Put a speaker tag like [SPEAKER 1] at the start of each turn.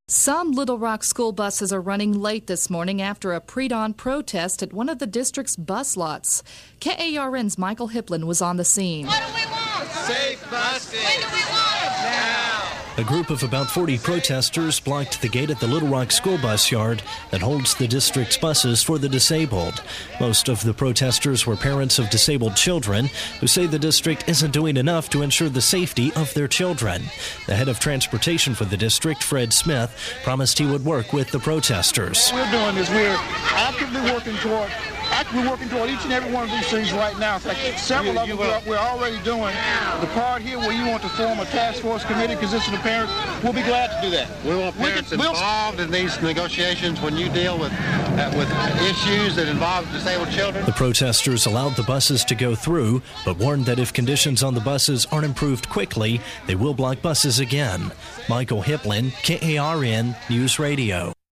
[SPEAKER 1] Some Little Rock school buses are running late this morning after a pre-dawn protest at one of the district's bus lots. KARN's Michael Hiplin was on the scene.
[SPEAKER 2] What do we want?
[SPEAKER 3] Safe buses.
[SPEAKER 2] When do we want it?
[SPEAKER 3] Now.
[SPEAKER 4] A group of about 40 protesters blocked the gate at the Little Rock school bus yard that holds the district's buses for the disabled. Most of the protesters were parents of disabled children who say the district isn't doing enough to ensure the safety of their children. The head of transportation for the district, Fred Smith, promised he would work with the protesters.
[SPEAKER 5] What we're doing is we're actively working toward each and every one of these things right now. In fact, several of them we're already doing. The part here where you want to form a task force committee consisting of parents, we'll be glad to do that.
[SPEAKER 3] We want parents involved in these negotiations when you deal with issues that involve disabled children.
[SPEAKER 4] The protesters allowed the buses to go through, but warned that if conditions on the buses aren't improved quickly, they will block buses again. Michael Hiplin, KARN News Radio.